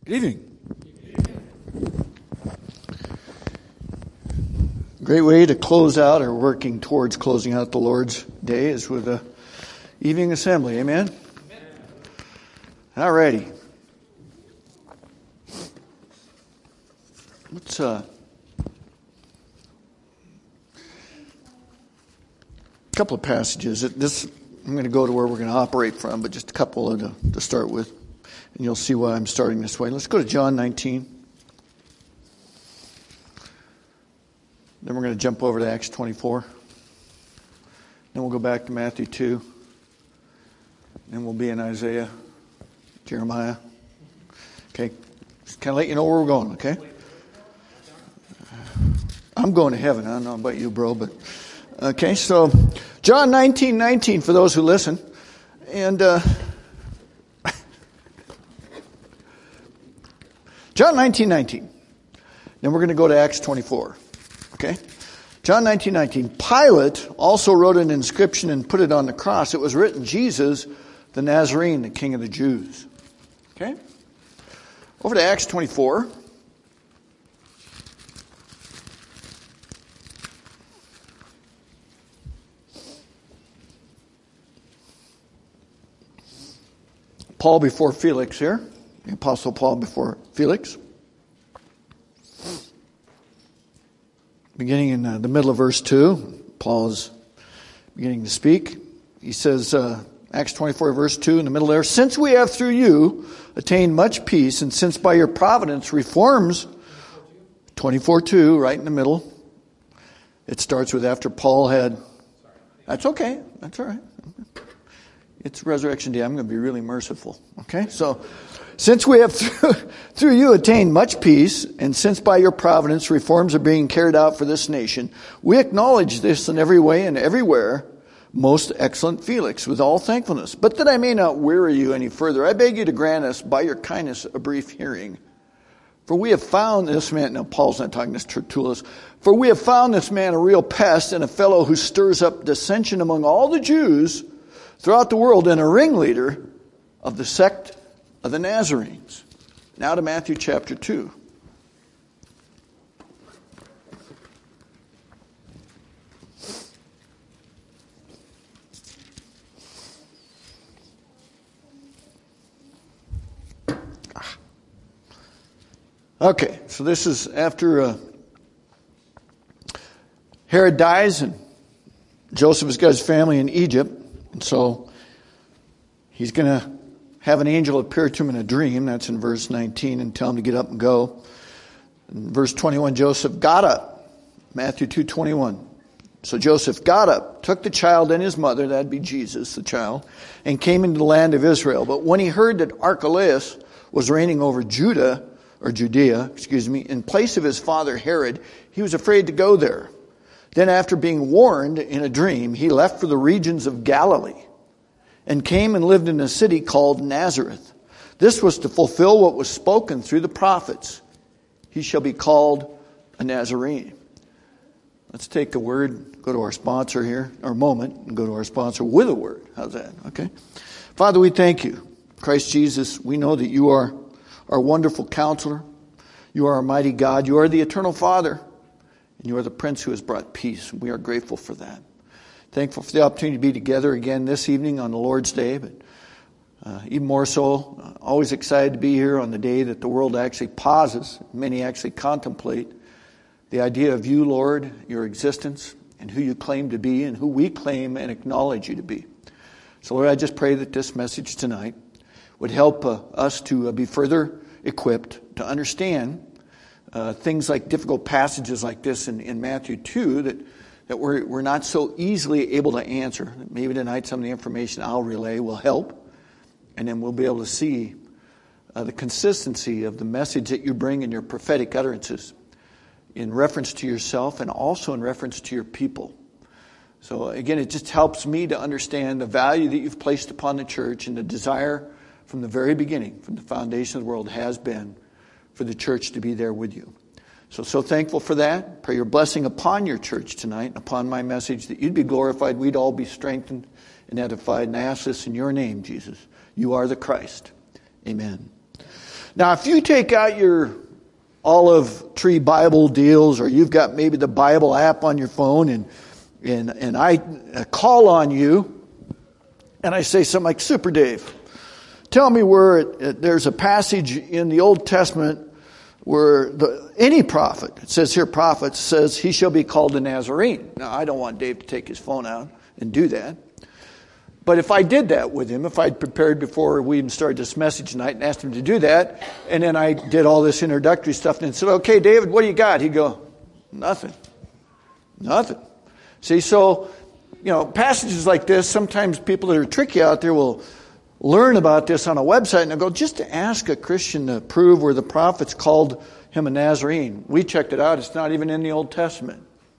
Good evening. Great way to close out or working towards closing out the Lord's Day is with a evening assembly. Amen? All righty. Let's couple of passages. This I'm going to go to where we're going to operate from, but just a couple to start with. And you'll see why I'm starting this way. Let's go to John 19. Then we're going to jump over to Acts 24. Then we'll go back to Matthew 2. Then we'll be in Isaiah, Jeremiah. Okay. Just kind of let you know where we're going, okay? I'm going to heaven. I don't know about you, bro, but okay. So John 19:19 for those who listen. And John 19:19. Then we're going to go to Acts 24. Okay? John 19:19. Pilate also wrote an inscription and put it on the cross. It was written, Jesus, the Nazarene, the King of the Jews. Okay? Over to Acts 24. Paul before Felix here. The Apostle Paul before Felix. Beginning in the middle of verse 2, Paul is beginning to speak. He says, Acts 24 verse 2 in the middle there, since we have through you attained much peace, and since by your providence reforms, 24:2, right in the middle. It starts with after Paul had, that's okay, that's all right. It's Resurrection Day. I'm going to be really merciful. Okay? So, since we have through you attained much peace, and since by your providence reforms are being carried out for this nation, we acknowledge this in every way and everywhere, most excellent Felix, with all thankfulness. But that I may not weary you any further, I beg you to grant us, by your kindness, a brief hearing. For we have found this man, now Paul's not talking to Tertullus, for we have found this man a real pest and a fellow who stirs up dissension among all the Jews throughout the world, and a ringleader of the sect of the Nazarenes. Now to Matthew chapter 2. Okay, so this is after Herod dies and Joseph has got his family in Egypt. And so he's going to have an angel appear to him in a dream. That's in verse 19, and tell him to get up and go. In verse 21, Joseph got up. Matthew 2:21. So Joseph got up, took the child and his mother, that'd be Jesus, the child, and came into the land of Israel. But when he heard that Archelaus was reigning over Judea, in place of his father Herod, he was afraid to go there. Then after being warned in a dream, he left for the regions of Galilee and came and lived in a city called Nazareth. This was to fulfill what was spoken through the prophets. He shall be called a Nazarene. Let's take a word, go to our sponsor here, or a moment, and go to our sponsor with a word. How's that? Okay. Father, we thank you. Christ Jesus, we know that you are our wonderful counselor. You are our mighty God. You are the eternal Father. And you are the Prince who has brought peace. We are grateful for that. Thankful for the opportunity to be together again this evening on the Lord's Day. But even more so, always excited to be here on the day that the world actually pauses. Many actually contemplate the idea of you, Lord, your existence, and who you claim to be, and who we claim and acknowledge you to be. So, Lord, I just pray that this message tonight would help us to be further equipped to understand things like difficult passages like this in Matthew 2 that we're not so easily able to answer. Maybe tonight some of the information I'll relay will help, and then we'll be able to see the consistency of the message that you bring in your prophetic utterances in reference to yourself and also in reference to your people. So again, it just helps me to understand the value that you've placed upon the church, and the desire from the very beginning, from the foundation of the world, has been for the church to be there with you. So thankful for that. Pray your blessing upon your church tonight, upon my message, that you'd be glorified, we'd all be strengthened and edified. And I ask this in your name, Jesus. You are the Christ. Amen. Now, if you take out your Olive Tree Bible deals, or you've got maybe the Bible app on your phone, and I call on you, and I say something like, Super Dave, tell me where there's a passage in the Old Testament where any prophet, it says here prophet, says he shall be called a Nazarene. Now, I don't want Dave to take his phone out and do that. But if I did that with him, if I'd prepared before we even started this message tonight and asked him to do that, and then I did all this introductory stuff and said, okay, David, what do you got? He'd go, nothing. See, so, passages like this, sometimes people that are tricky out there will learn about this on a website and they'll go, just to ask a Christian to prove where the prophets called him a Nazarene. We checked it out. It's not even in the Old Testament.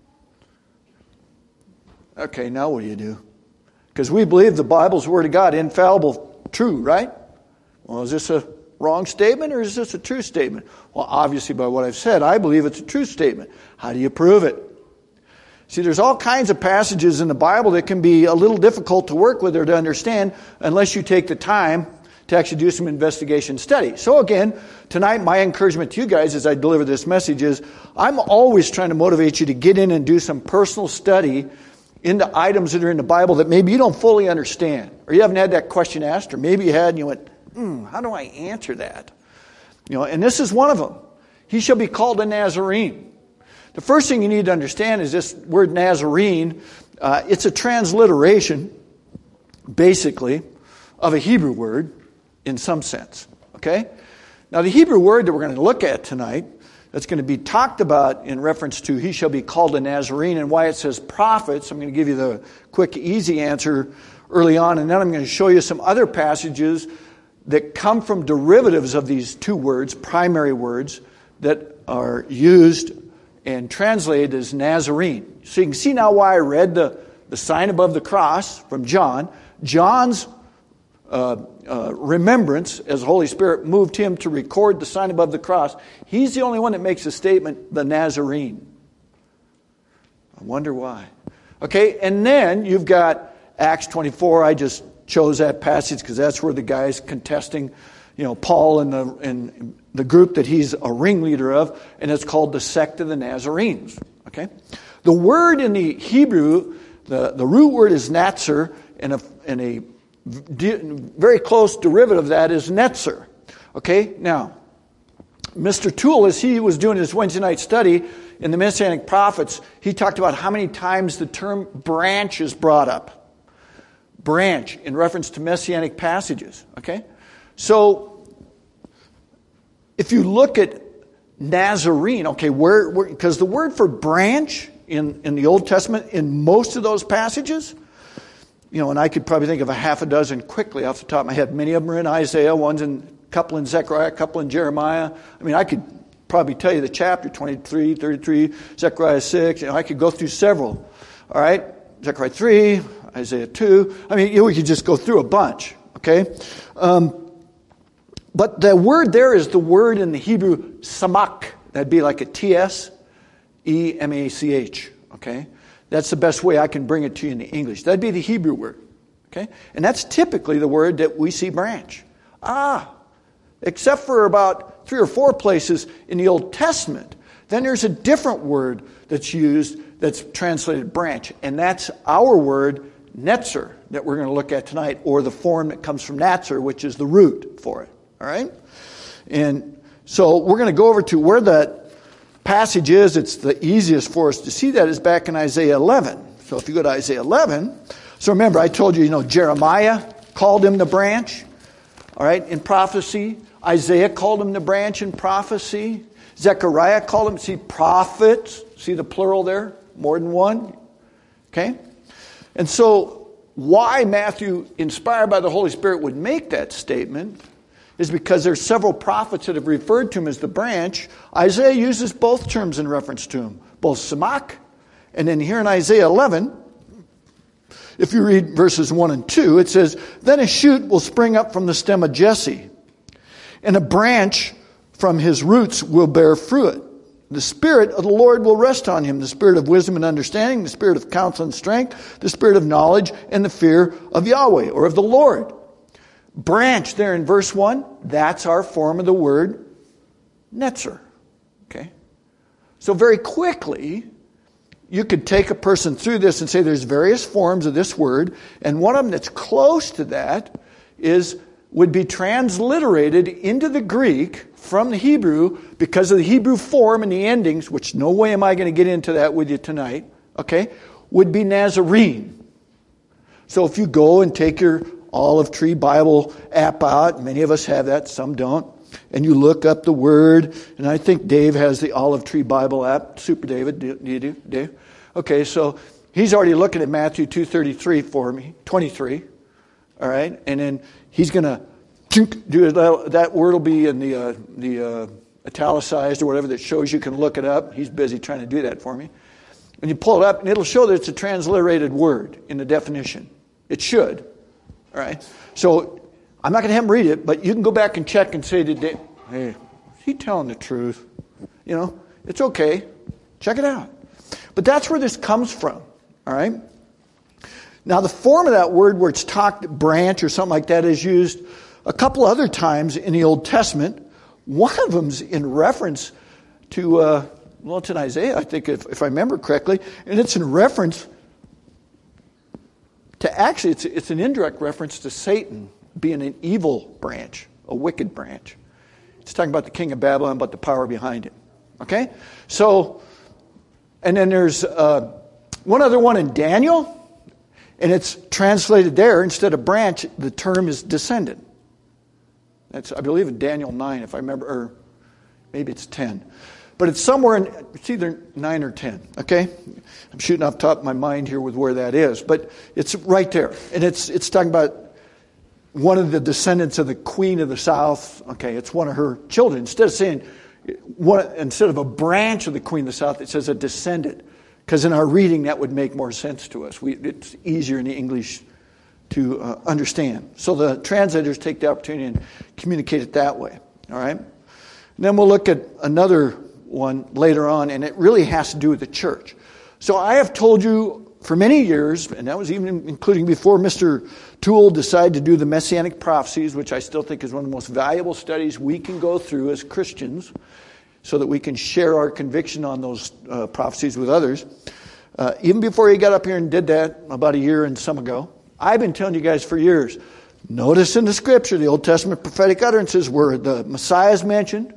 Okay, now what do you do? Because we believe the Bible's the Word of God, infallible, true, right? Well, is this a wrong statement or is this a true statement? Well, obviously by what I've said, I believe it's a true statement. How do you prove it? See, there's all kinds of passages in the Bible that can be a little difficult to work with or to understand unless you take the time to actually do some investigation study. So again, tonight my encouragement to you guys as I deliver this message is I'm always trying to motivate you to get in and do some personal study into items that are in the Bible that maybe you don't fully understand, or you haven't had that question asked, or maybe you had and you went, how do I answer that? And this is one of them. He shall be called a Nazarene. The first thing you need to understand is this word Nazarene, it's a transliteration, basically, of a Hebrew word in some sense. Okay? Now the Hebrew word that we're going to look at tonight, that's going to be talked about in reference to he shall be called a Nazarene, and why it says prophets. I'm going to give you the quick, easy answer early on, and then I'm going to show you some other passages that come from derivatives of these two words, primary words, that are used and translated as Nazarene. So you can see now why I read the sign above the cross from John. John's remembrance, as the Holy Spirit moved him to record the sign above the cross, he's the only one that makes the statement, the Nazarene. I wonder why. Okay, and then you've got Acts 24. I just chose that passage because that's where the guy's contesting, Paul and the group that he's a ringleader of, and it's called the sect of the Nazarenes. Okay, the word in the Hebrew, the root word is Natzer, and a very close derivative of that is Netzer. Okay, now, Mr. Toole, as he was doing his Wednesday night study in the Messianic Prophets, he talked about how many times the term branch is brought up. Branch, in reference to Messianic passages. Okay, so if you look at Nazarene, okay, because the word for branch in the Old Testament, in most of those passages, and I could probably think of a half a dozen quickly off the top of my head. Many of them are in Isaiah, a couple in Zechariah, a couple in Jeremiah. I mean, I could probably tell you the chapter, 23, 33, Zechariah 6. I could go through several. All right, Zechariah 3, Isaiah 2. I mean, we could just go through a bunch, okay? But the word there is the word in the Hebrew, samach. That'd be like a T-S-E-M-A-C-H, okay? That's the best way I can bring it to you in the English. That'd be the Hebrew word. Okay? And that's typically the word that we see branch. Except for about 3 or 4 places in the Old Testament. Then there's a different word that's used that's translated branch. And that's our word, netzer, that we're going to look at tonight. Or the form that comes from natzer, which is the root for it. All right? And so we're going to go over to where that passage is. It's the easiest for us to see that is back in Isaiah 11. So if you go to Isaiah 11, so remember I told you, Jeremiah called him the branch, all right, in prophecy. Isaiah called him the branch in prophecy. Zechariah called him, prophets, see the plural there, more than one, okay? And so why Matthew, inspired by the Holy Spirit, would make that statement is because there's several prophets that have referred to him as the branch. Isaiah uses both terms in reference to him, both samach, and then here in Isaiah 11, if you read verses 1 and 2, it says, then a shoot will spring up from the stem of Jesse, and a branch from his roots will bear fruit. The Spirit of the Lord will rest on him, the Spirit of wisdom and understanding, the Spirit of counsel and strength, the Spirit of knowledge and the fear of Yahweh, or of the Lord. branch there in verse 1, that's our form of the word netzer. Okay? So very quickly, you could take a person through this and say there's various forms of this word, and one of them that's close to that would be transliterated into the Greek from the Hebrew because of the Hebrew form and the endings, which no way am I going to get into that with you tonight, okay, would be Nazarene. So if you go and take your Olive Tree Bible app out, many of us have that, some don't, and you look up the word, and I think Dave has the Olive Tree Bible app. Super David, do you do, Dave? Okay, so he's already looking at Matthew 2:33 for me, 23, all right, and then he's going to do that word will be in the italicized or whatever that shows you can look it up. He's busy trying to do that for me. And you pull it up, and it'll show that it's a transliterated word in the definition. It should. All right? So I'm not going to have him read it, but you can go back and check and say to Dave, hey, is he telling the truth? You know, it's okay. Check it out. But that's where this comes from. All right? Now, the form of that word where it's talked branch or something like that is used a couple other times in the Old Testament. One of them's in reference to, it's in Isaiah, I think, if I remember correctly, and it's in reference to, actually, it's an indirect reference to Satan being an evil branch, a wicked branch. It's talking about the king of Babylon, but the power behind him. Okay? So, and then there's one other one in Daniel, and it's translated there, instead of branch, the term is descendant. That's, I believe, in Daniel 9, if I remember, or maybe it's 10. But it's somewhere in, it's either 9 or 10, okay? I'm shooting off the top of my mind here with where that is. But it's right there. And it's talking about one of the descendants of the Queen of the South. Okay, it's one of her children. Instead of saying, instead of a branch of the Queen of the South, it says a descendant. Because in our reading, that would make more sense to us. It's easier in the English to understand. So the translators take the opportunity and communicate it that way. All right? And then we'll look at another one later on, and it really has to do with the church. So I have told you for many years, and that was even including before Mr. Toole decided to do the Messianic prophecies, which I still think is one of the most valuable studies we can go through as Christians so that we can share our conviction on those prophecies with others. Even before he got up here and did that about a year and some ago, I've been telling you guys for years, notice in the Scripture, the Old Testament prophetic utterances where the Messiah is mentioned,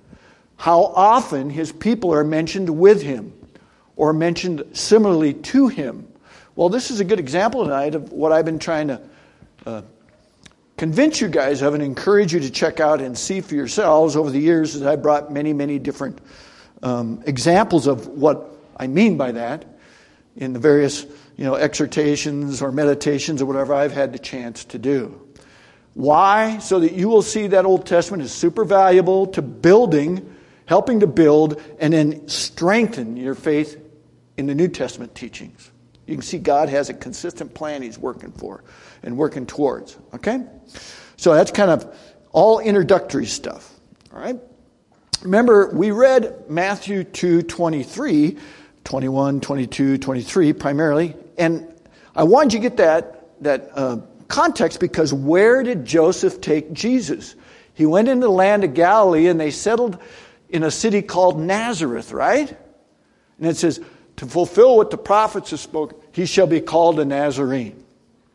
how often his people are mentioned with him or mentioned similarly to him. Well, this is a good example tonight of what I've been trying to convince you guys of and encourage you to check out and see for yourselves over the years as I brought many, many different examples of what I mean by that in the various exhortations or meditations or whatever I've had the chance to do. Why? So that you will see that Old Testament is super valuable to building, helping to build, and then strengthen your faith in the New Testament teachings. You can see God has a consistent plan he's working for and working towards. Okay? So that's kind of all introductory stuff. All right? Remember, we read Matthew 2:23, 21, 22, 23 primarily. And I wanted you to get that context because where did Joseph take Jesus? He went into the land of Galilee and they settled in a city called Nazareth, right? And it says, to fulfill what the prophets have spoken, he shall be called a Nazarene.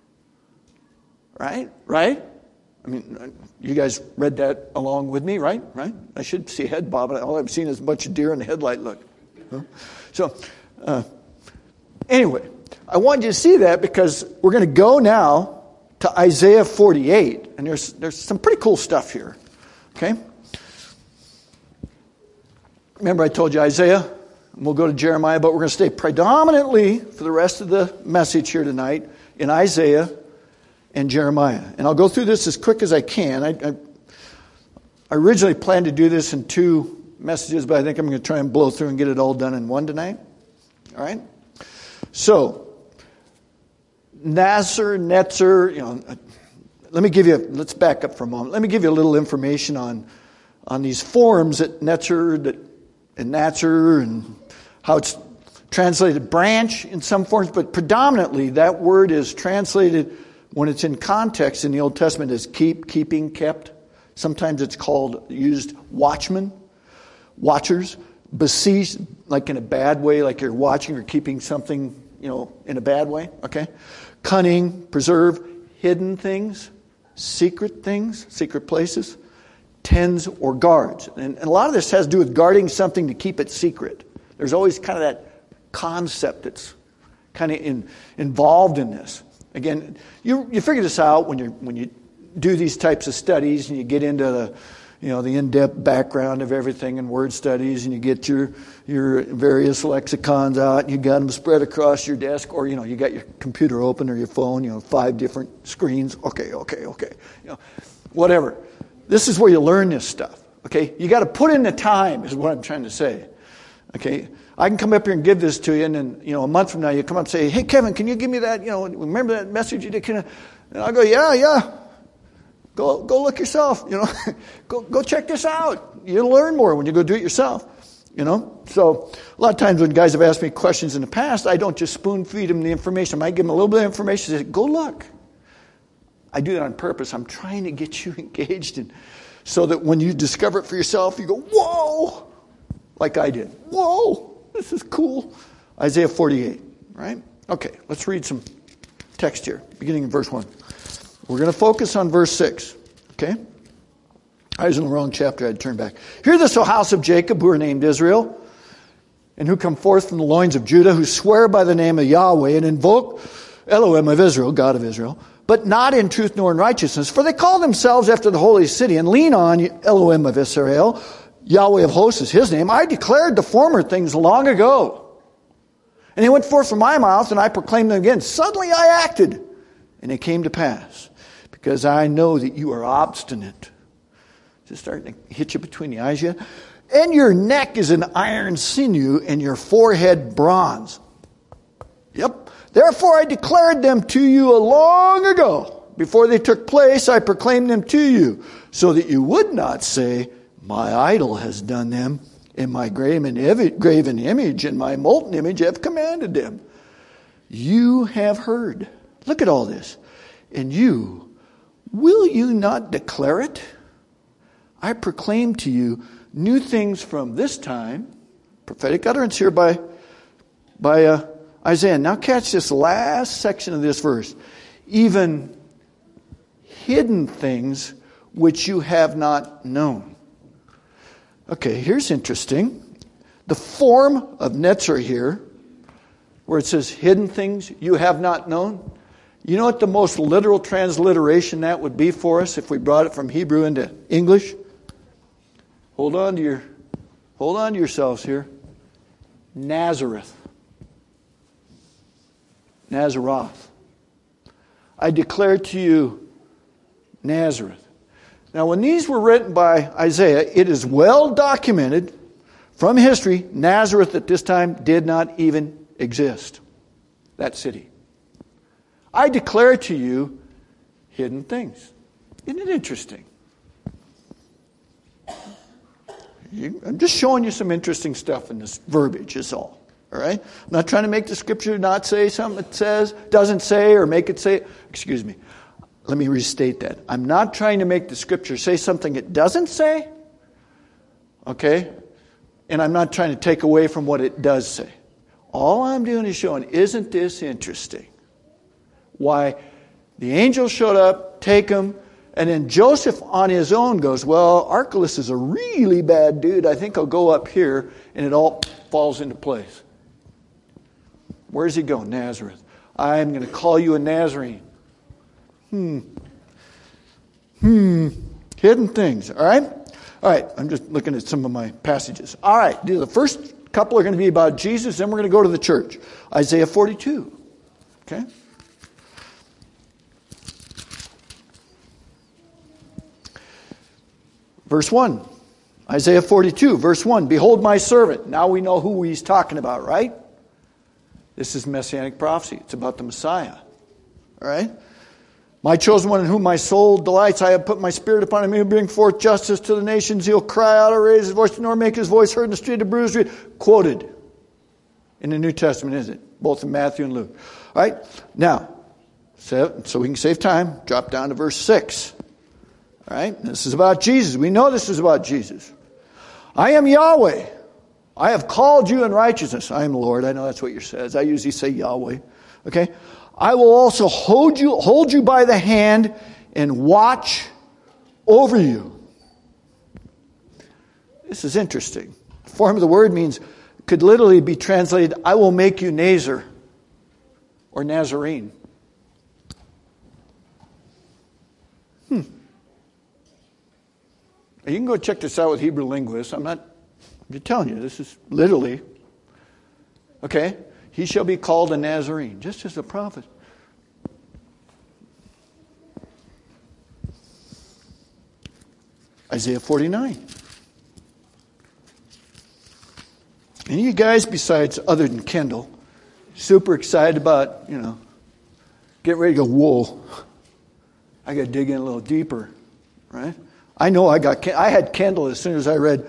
Right? Right? I mean, you guys read that along with me, right? Right? I should see a head bobbing. All I've seen is a bunch of deer in the headlight look. Huh? So, anyway, I wanted you to see that because we're going to go now to Isaiah 48. And there's some pretty cool stuff here. Okay? Remember I told you Isaiah, and we'll go to Jeremiah, but we're going to stay predominantly for the rest of the message here tonight in Isaiah and Jeremiah. And I'll go through this as quick as I can. I originally planned to do this in 2 messages, but I think I'm going to try and blow through and get it all done in one tonight. All right? So, Netzer, let's back up for a moment. Let me give you a little information on these forms at Netzer and Natzer and how it's translated branch in some forms, but predominantly that word is translated When it's in context in the Old Testament as keep, keeping, kept. Sometimes it's used watchmen, watchers, besiege, like in a bad way, like you're watching or keeping something, in a bad way, okay? Cunning, preserve, hidden things, secret places, tens or guards. And a lot of this has to do with guarding something to keep it secret. There's always kind of that concept that's kind of involved in this. Again, you figure this out when you do these types of studies and you get into the in-depth background of everything in word studies, and you get your various lexicons out and you got them spread across your desk, or you got your computer open or your phone, 5 different screens. Okay. Whatever. This is where you learn this stuff. Okay, you got to put in the time, is what I'm trying to say. Okay, I can come up here and give this to you, and then a month from now you come up and say, "Hey, Kevin, can you give me that? Remember that message you did?" And I'll go, "Yeah. Go look yourself. Go check this out. You'll learn more when you go do it yourself." So a lot of times when guys have asked me questions in the past, I don't just spoon feed them the information. I might give them a little bit of information and say, "Go look." I do that on purpose. I'm trying to get you engaged, so that when you discover it for yourself, you go, "Whoa!" Like I did. "Whoa, this is cool." Isaiah 48, right? Okay, let's read some text here, beginning in verse 1. We're going to focus on verse 6, okay? I was in the wrong chapter. I had to turn back. "Hear this, O house of Jacob, who are named Israel, and who come forth from the loins of Judah, who swear by the name of Yahweh and invoke Elohim of Israel, God of Israel, but not in truth nor in righteousness. For they call themselves after the holy city and lean on Elohim of Israel. Yahweh of hosts is his name. I declared the former things long ago. And they went forth from my mouth, and I proclaimed them again. Suddenly I acted, and it came to pass, because I know that you are obstinate." Just starting to hit you between the eyes yet? "And your neck is an iron sinew, and your forehead bronze." Yep. "Therefore I declared them to you long ago. Before they took place, I proclaimed them to you, so that you would not say, 'My idol has done them, and my graven image and my molten image have commanded them.' You have heard." Look at all this. "And will you not declare it? I proclaim to you new things from this time." Prophetic utterance here by Isaiah. Now catch this last section of this verse. "Even hidden things which you have not known." Okay, here's interesting. The form of Netzer here, where it says hidden things you have not known. You know what the most literal transliteration that would be for us if we brought it from Hebrew into English? Hold on to yourselves here. Nazareth. Nazaroth. I declare to you Nazareth. Now, when these were written by Isaiah, it is well documented from history, Nazareth at this time did not even exist. That city. I declare to you hidden things. Isn't it interesting? I'm just showing you some interesting stuff in this verbiage, is all. All right? I'm not trying to make the scripture not say something it says, doesn't say, or make it say. Excuse me. Let me restate that. I'm not trying to make the scripture say something it doesn't say. Okay? And I'm not trying to take away from what it does say. All I'm doing is showing, isn't this interesting? Why the angel showed up, take him, and then Joseph on his own goes, "Well, Archelaus is a really bad dude. I think I'll go up here," and it all falls into place. Where's he going? Nazareth. "I'm going to call you a Nazarene." Hidden things, all right? All right, I'm just looking at some of my passages. All right, the first couple are going to be about Jesus, then we're going to go to the church. Isaiah 42, okay? Verse 1, Isaiah 42, verse 1, "Behold my servant." Now we know who he's talking about, right? This is messianic prophecy. It's about the Messiah, all right? "My chosen one in whom my soul delights, I have put my spirit upon him. He will bring forth justice to the nations. He'll cry out or raise his voice, nor make his voice heard in the street of bruised reed." Quoted in the New Testament, isn't it? Both in Matthew and Luke. All right? Now, So we can save time. Drop down to verse 6. All right? This is about Jesus. We know this is about Jesus. I am Yahweh. I have called you in righteousness. I am the Lord. I know that's what yours says. I usually say Yahweh. Okay? I will also hold you by the hand and watch over you. This is interesting. The form of the word could literally be translated, I will make you Nazir or Nazarene. You can go check this out with Hebrew linguists. I'm just telling you, this is literally, okay? He shall be called a Nazarene, just as a prophet. Isaiah 49. And you guys, besides other than Kendall, super excited about, getting ready to go, whoa, I got to dig in a little deeper, right? I know I had Kendall as soon as I read,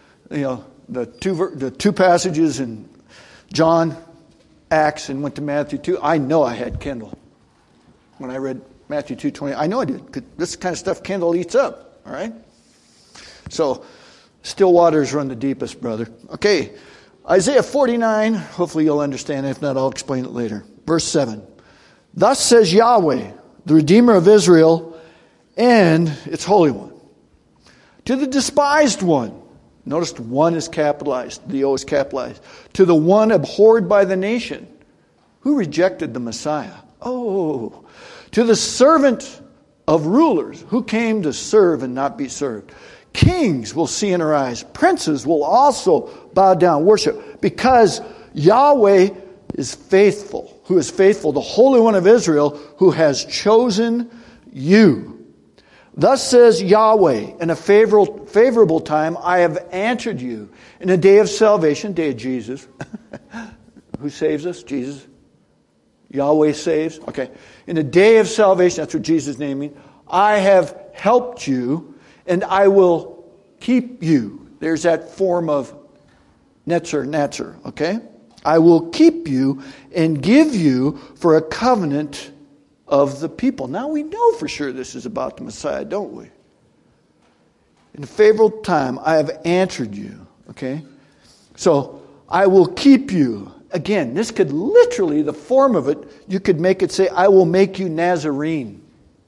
the two passages in John, Acts, and went to Matthew 2. I know I had Kendall when I read Matthew 2:20. I know I did. 'Cause this kind of stuff Kendall eats up, all right? So, still waters run the deepest, brother. Okay, Isaiah 49. Hopefully you'll understand it. If not, I'll explain it later. Verse 7. Thus says Yahweh, the Redeemer of Israel, and its Holy One. To the despised one. Notice one is capitalized. The O is capitalized. To the one abhorred by the nation. Who rejected the Messiah? Oh. To the servant of rulers. Who came to serve and not be served. Kings will see and arise. Princes will also bow down, worship. Because Yahweh is faithful. Who is faithful? The Holy One of Israel, who has chosen you. Thus says Yahweh, in a favorable time, I have answered you. In a day of salvation, day of Jesus. Who saves us? Jesus. Yahweh saves. Okay. In a day of salvation, that's what Jesus' name means. I have helped you, and I will keep you. There's that form of netzer, okay? I will keep you and give you for a covenant of the people. Now we know for sure this is about the Messiah, don't we? In a favorable time, I have answered you. Okay? So, I will keep you. Again, this could literally, the form of it, you could make it say, I will make you Nazarene.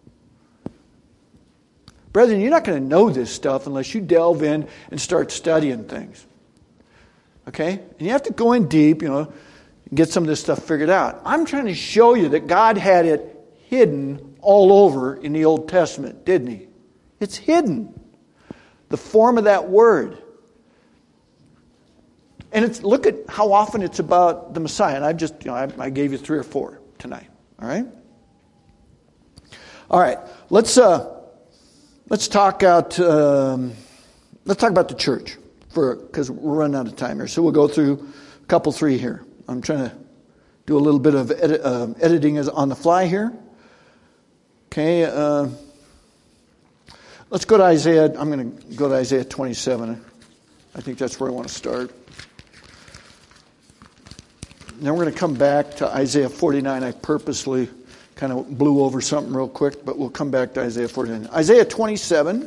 Brethren, you're not going to know this stuff unless you delve in and start studying things. Okay? And you have to go in deep, and get some of this stuff figured out. I'm trying to show you that God had it hidden all over in the Old Testament, didn't he? It's hidden. The form of that word. And look at how often it's about the Messiah. And I gave you 3 or 4 tonight. All right? All right. Let's talk about the church because we're running out of time here. So we'll go through a couple 3 here. I'm trying to do a little bit of editing on the fly here. Okay, let's go to Isaiah. I'm going to go to Isaiah 27. I think that's where I want to start. Then we're going to come back to Isaiah 49. I purposely kind of blew over something real quick, but we'll come back to Isaiah 49. Isaiah 27.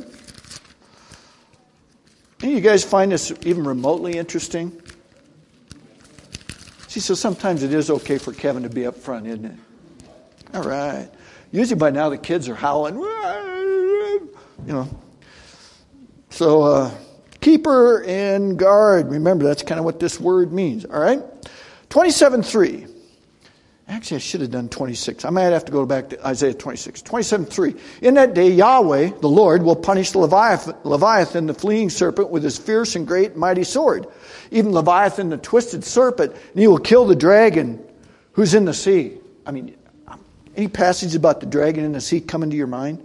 Any of you guys find this even remotely interesting? See, so sometimes it is okay for Kevin to be up front, isn't it? All right. Usually by now the kids are howling. So, keeper and guard. Remember, that's kind of what this word means. All right? 27:3. Actually, I should have done 26. I might have to go back to Isaiah 26. 27:3. In that day, Yahweh, the Lord, will punish the Leviathan, the fleeing serpent, with his fierce and great mighty sword. Even Leviathan, the twisted serpent, and he will kill the dragon who's in the sea. I mean, any passage about the dragon in the sea coming to your mind?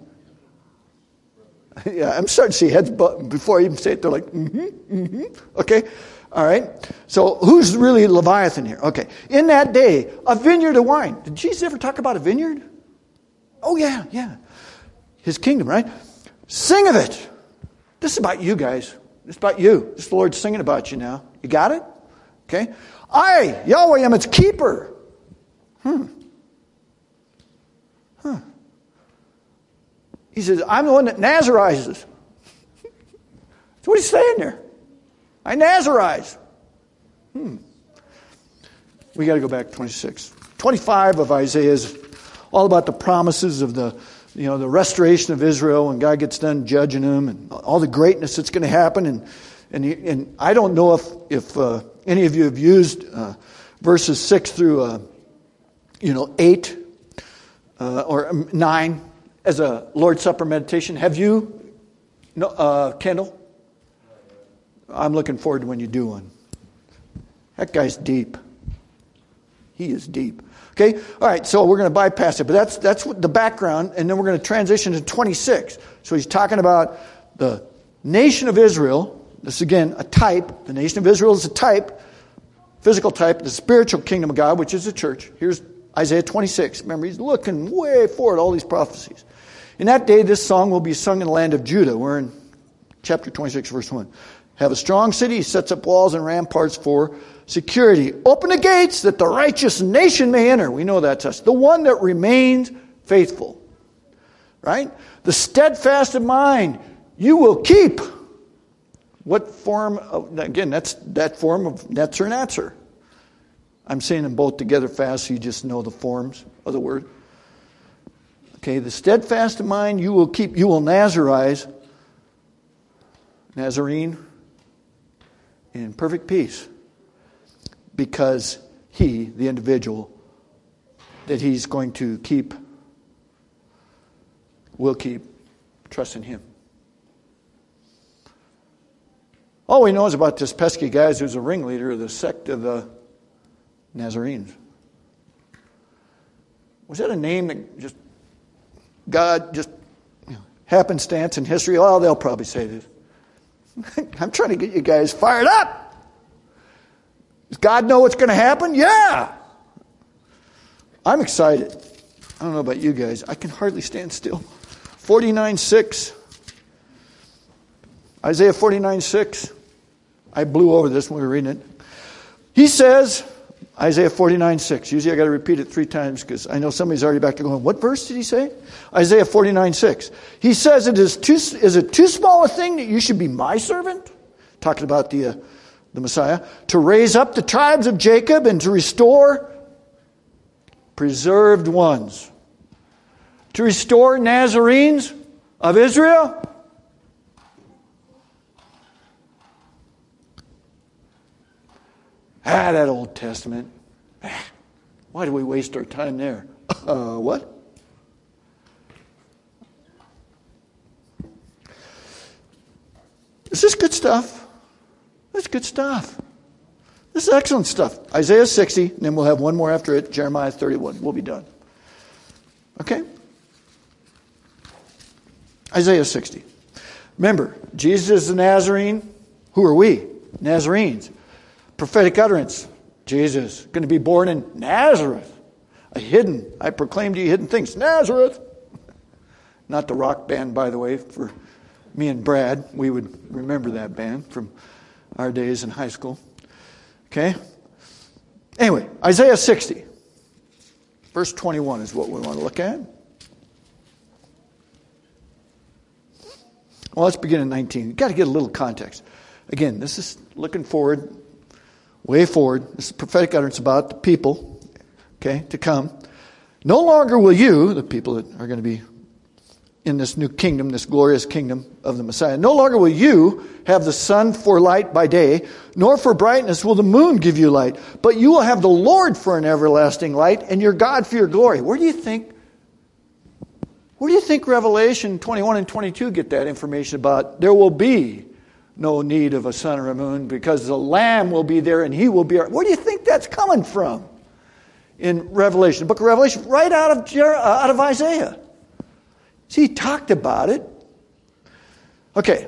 Yeah, I'm starting to see heads, but before I even say it, they're like, Okay, all right. So who's really Leviathan here? Okay. In that day, a vineyard of wine. Did Jesus ever talk about a vineyard? Oh, yeah. His kingdom, right? Sing of it. This is about you guys. This is about you. This is the Lord singing about you now. You got it? Okay. I, Yahweh, am its keeper. He says, I'm the one that Nazarizes. That's what he's saying there. I Nazarize. We got to go back to 26. 25 of Isaiah is all about the promises of the restoration of Israel when God gets done judging them and all the greatness that's going to happen. And I don't know if any of you have used verses 6 through 8 or 9 as a Lord's Supper meditation. Have you, Kendall? I'm looking forward to when you do one. That guy's deep. He is deep. Okay? All right, so we're going to bypass it. But that's the background, and then we're going to transition to 26. So he's talking about the nation of Israel. This is, again, a type. The nation of Israel is a type, physical type, the spiritual kingdom of God, which is the church. Here's Isaiah 26. Remember, he's looking way forward, all these prophecies. In that day, this song will be sung in the land of Judah. We're in chapter 26, verse 1. Have a strong city, he sets up walls and ramparts for security. Open the gates that the righteous nation may enter. We know that's us. The one that remains faithful. Right? The steadfast of mind you will keep. What form of, again, that's that form of netzer and atzer. I'm saying them both together fast so you just know the forms of the word. Okay, the steadfast of mind you will keep. You will Nazarize, Nazarene, in perfect peace, because he, the individual that he's going to keep, will keep trust in him. All we know is about this pesky guy who's a ringleader of the sect of the Nazarenes. Was that a name that just God just happenstance in history? Oh, they'll probably say this. I'm trying to get you guys fired up. Does God know what's going to happen? Yeah. I'm excited. I don't know about you guys. I can hardly stand still. 49:6. Isaiah 49:6. I blew over this when we were reading it. He says, Isaiah 49:6. Usually I got to repeat it 3 times because I know somebody's already back to going, what verse did he say? Isaiah 49:6. He says, is it too small a thing that you should be my servant? Talking about the Messiah. To raise up the tribes of Jacob and to restore preserved ones. To restore Nazarenes of Israel. That Old Testament. Why do we waste our time there? What? Is this good stuff? This is good stuff. This is excellent stuff. Isaiah 60, and then we'll have one more after it. Jeremiah 31. We'll be done. Okay? Isaiah 60. Remember, Jesus is the Nazarene. Who are we? Nazarenes. Prophetic utterance. Jesus, going to be born in Nazareth. I proclaim to you hidden things. Nazareth. Not the rock band, by the way, for me and Brad. We would remember that band from our days in high school. Okay? Anyway, Isaiah 60. Verse 21 is what we want to look at. Well, let's begin in 19. You've got to get a little context. Again, this is looking forward, way forward. This is prophetic utterance about the people, okay, to come. No longer will you, the people that are going to be in this new kingdom, this glorious kingdom of the Messiah, no longer will you have the sun for light by day, nor for brightness will the moon give you light, but you will have the Lord for an everlasting light and your God for your glory. Where do you think Revelation 21 and 22 get that information about there will be no need of a sun or a moon because the Lamb will be there and he will be our... Where do you think that's coming from in Revelation? The book of Revelation, right out of Isaiah. See, he talked about it. Okay.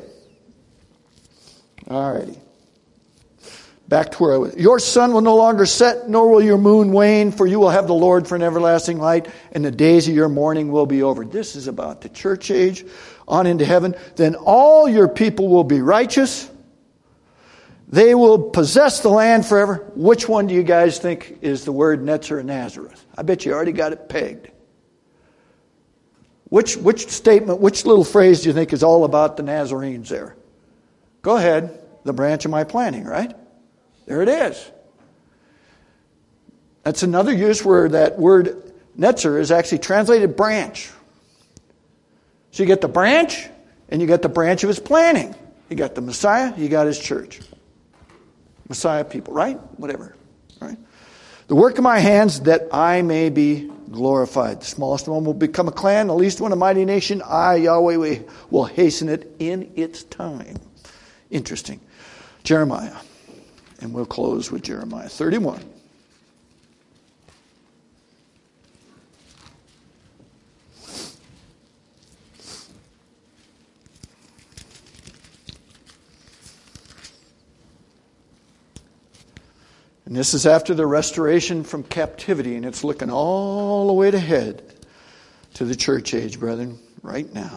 All righty. Back to where I was. Your sun will no longer set, nor will your moon wane, for you will have the Lord for an everlasting light, and the days of your mourning will be over. This is about the church age on into heaven. Then all your people will be righteous. They will possess the land forever. Which one do you guys think is the word Netzer and Nazareth? I bet you already got it pegged. Which statement, which little phrase do you think is all about the Nazarenes there? Go ahead. The branch of my planting, right? There it is. That's another use where that word netzer is actually translated branch. So you get the branch, and you get the branch of his planting. You got the Messiah, you got his church. Messiah people, right? Whatever. Right? The work of my hands, that I may be glorified. The smallest one will become a clan, the least one a mighty nation. I, Yahweh, will hasten it in its time. Interesting. Jeremiah. And we'll close with Jeremiah 31. And this is after the restoration from captivity, and it's looking all the way ahead to the church age, brethren, right now.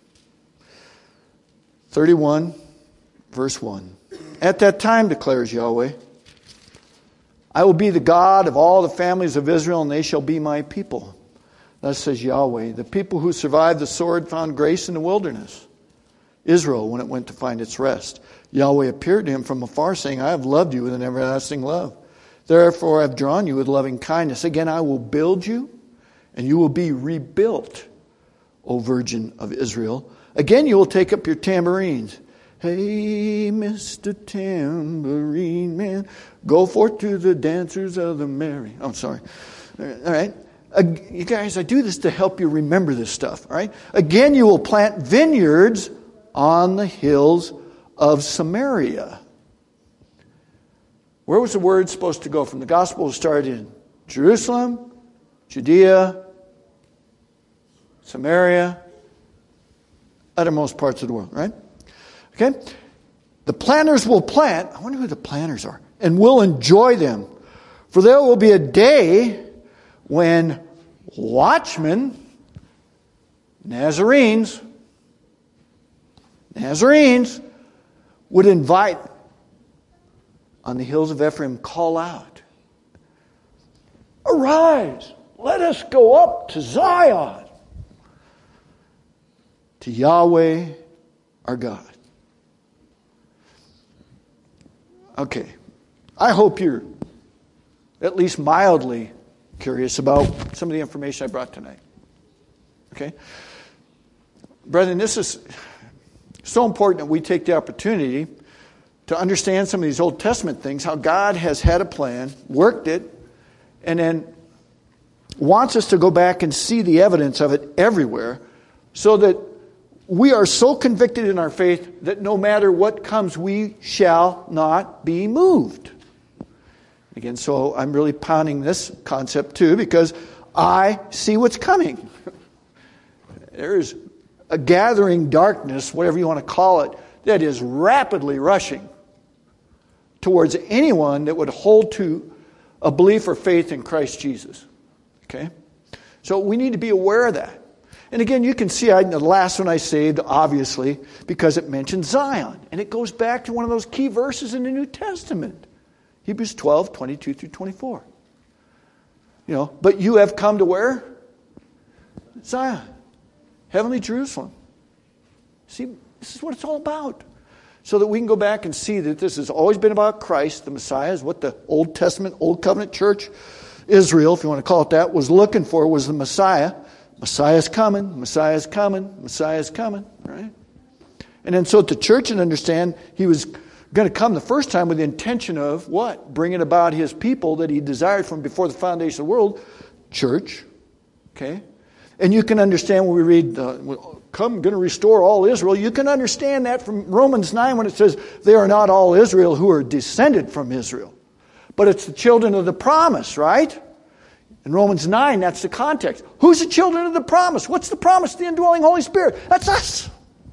31, verse 1. At that time, declares Yahweh, I will be the God of all the families of Israel, and they shall be my people. Thus says Yahweh, the people who survived the sword found grace in the wilderness. Israel, when it went to find its rest. Yahweh appeared to him from afar, saying, I have loved you with an everlasting love. Therefore I have drawn you with loving kindness. Again, I will build you, and you will be rebuilt, O Virgin of Israel. Again, you will take up your tambourines. Hey, Mr. Tambourine Man, go forth to the dancers of the merry. I'm sorry. All right. You guys, I do this to help you remember this stuff. All right. Again, you will plant vineyards on the hills of Samaria. Where was the word supposed to go from? The gospel started in Jerusalem, Judea, Samaria, uttermost parts of the world, right? Okay? The planters will plant. I wonder who the planters are. And will enjoy them. For there will be a day when watchmen, Nazarenes, would invite on the hills of Ephraim, call out, arise, let us go up to Zion, to Yahweh our God. Okay, I hope you're at least mildly curious about some of the information I brought tonight. Okay? Brethren, this is so important that we take the opportunity to understand some of these Old Testament things, how God has had a plan, worked it, and then wants us to go back and see the evidence of it everywhere, so that we are so convicted in our faith that no matter what comes, we shall not be moved. Again, so I'm really pounding this concept too, because I see what's coming. There's a gathering darkness, whatever you want to call it, that is rapidly rushing towards anyone that would hold to a belief or faith in Christ Jesus. Okay? So we need to be aware of that. And again, you can see the last one I saved, obviously, because it mentions Zion. And it goes back to one of those key verses in the New Testament. Hebrews 12, 22 through 24. You know, but you have come to where? Zion. Heavenly Jerusalem. See, this is what it's all about. So that we can go back and see that this has always been about Christ. The Messiah is what the Old Testament, Old Covenant church, Israel, if you want to call it that, was looking for, was the Messiah. Messiah's coming, Messiah's coming, Messiah's coming, right? And then so that the church can understand he was going to come the first time with the intention of what? Bringing about his people that he desired from before the foundation of the world, church, okay? And you can understand when we read, come, going to restore all Israel. You can understand that from Romans 9 when it says, they are not all Israel who are descended from Israel. But it's the children of the promise, right? In Romans 9, that's the context. Who's the children of the promise? What's the promise? The indwelling Holy Spirit. That's us.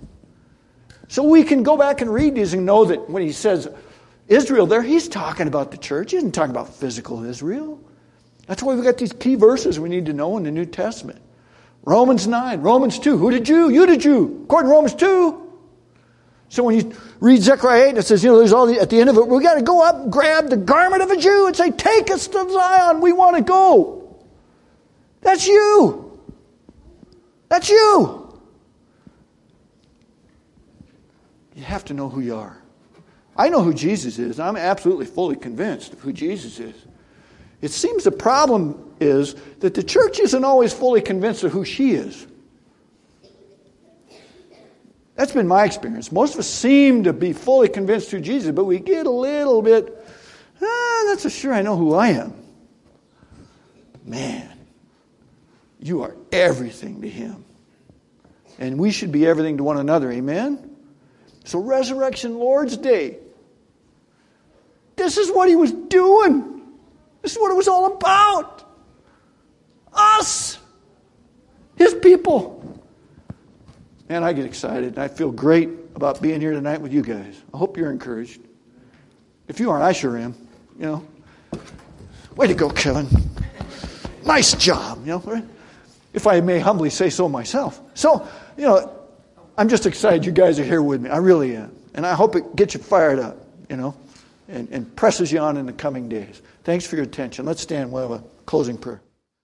So we can go back and read these and know that when he says Israel there, he's talking about the church. He isn't talking about physical Israel. That's why we've got these key verses we need to know in the New Testament. Romans 9, Romans 2. Who the Jew? You the Jew. According to Romans 2. So when you read Zechariah 8, it says, there's all at the end of it, we got to go up, grab the garment of a Jew and say, take us to Zion. We want to go. That's you. That's you. You have to know who you are. I know who Jesus is. I'm absolutely fully convinced of who Jesus is. It seems the problem is that the church isn't always fully convinced of who she is. That's been my experience. Most of us seem to be fully convinced who Jesus is, but we get a little bit, not so sure I know who I am. Man, you are everything to Him. And we should be everything to one another, amen? So Resurrection Lord's Day, this is what He was doing. This is what it was all about. Us, His people. Man, I get excited and I feel great about being here tonight with you guys. I hope you're encouraged. If you aren't, I sure am. You know, way to go, Kevin. Nice job. You know, if I may humbly say so myself. So, you know, I'm just excited you guys are here with me. I really am. And I hope it gets you fired up, you know, and presses you on in the coming days. Thanks for your attention. Let's stand. We'll have a closing prayer.